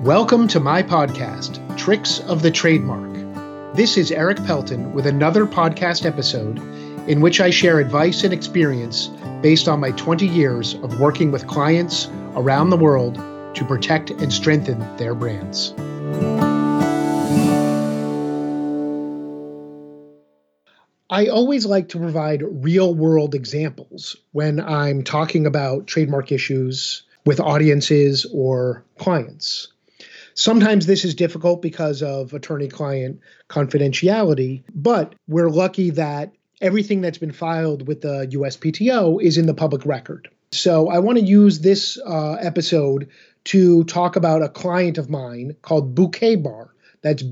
Welcome to my podcast, Tricks of the Trademark. This is Eric Pelton with another podcast episode in which I share advice and experience based on my 20 years of working with clients around the world to protect and strengthen their brands. I always like to provide real-world examples when I'm talking about trademark issues with audiences or clients. Sometimes this is difficult because of attorney-client confidentiality, but we're lucky that everything that's been filed with the USPTO is in the public record. So I want to use this episode to talk about a client of mine called Bouquet Bar. That's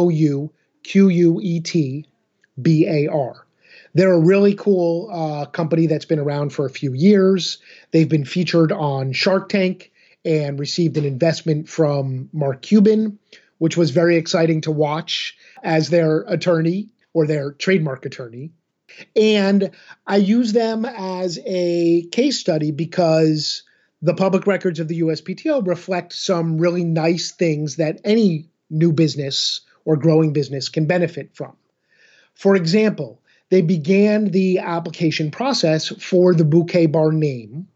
BOUQUETBAR. They're a really cool company that's been around for a few years. They've been featured on Shark Tank and received an investment from Mark Cuban, which was very exciting to watch as their attorney or their trademark attorney. And I use them as a case study because the public records of the USPTO reflect some really nice things that any new business or growing business can benefit from. For example, they began the application process for the Bouquet Bar name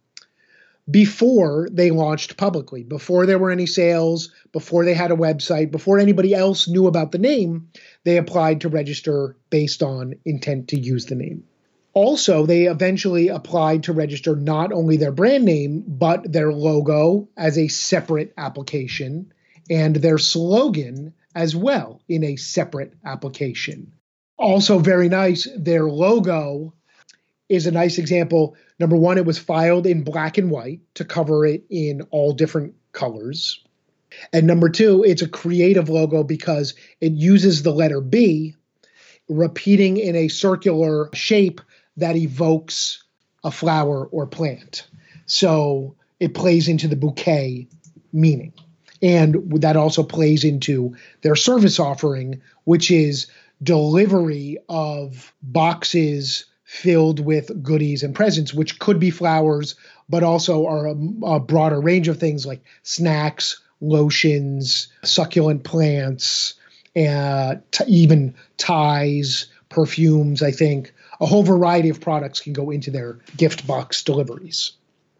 before they launched publicly, before there were any sales, before they had a website, before anybody else knew about the name. They applied to register based on intent to use the name. Also, they eventually applied to register not only their brand name, but their logo as a separate application and their slogan as well in a separate application. Also very nice, their logo is a nice example. Number one, it was filed in black and white to cover it in all different colors. And number two, it's a creative logo because it uses the letter B, repeating in a circular shape that evokes a flower or plant. So it plays into the bouquet meaning. And that also plays into their service offering, which is delivery of boxes filled with goodies and presents, which could be flowers, but also are a broader range of things like snacks, lotions, succulent plants, and even ties, perfumes, I think. A whole variety of products can go into their gift box deliveries.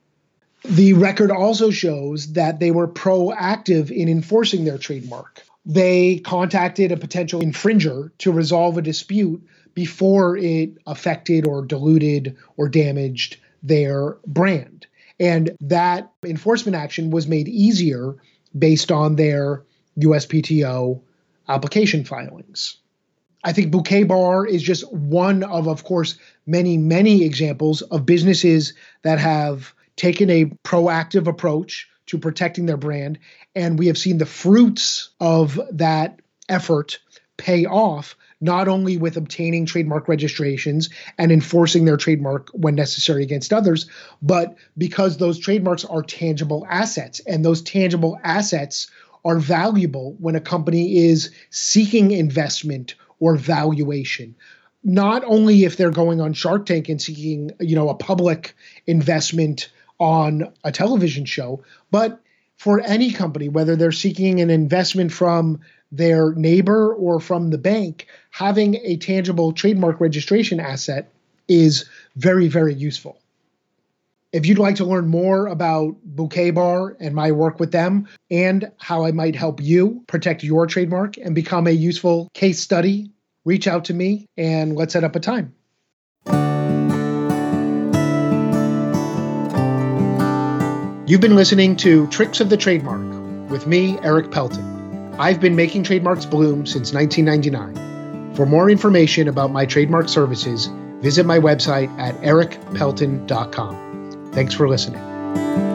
The record also shows that they were proactive in enforcing their trademark. They contacted a potential infringer to resolve a dispute before it affected or diluted or damaged their brand. And that enforcement action was made easier based on their USPTO application filings. I think Bouquet Bar is just one of course, many, many examples of businesses that have taken a proactive approach to protecting their brand. And we have seen the fruits of that effort pay off, not only with obtaining trademark registrations and enforcing their trademark when necessary against others, but because those trademarks are tangible assets, and those tangible assets are valuable when a company is seeking investment or valuation. Not only if they're going on Shark Tank and seeking, a public investment on a television show, but for any company, whether they're seeking an investment from their neighbor or from the bank, having a tangible trademark registration asset is very, very useful. If you'd like to learn more about Bouquet Bar and my work with them and how I might help you protect your trademark and become a useful case study, reach out to me and let's set up a time. You've been listening to Tricks of the Trademark with me, Eric Pelton. I've been making trademarks bloom since 1999. For more information about my trademark services, visit my website at ericpelton.com. Thanks for listening.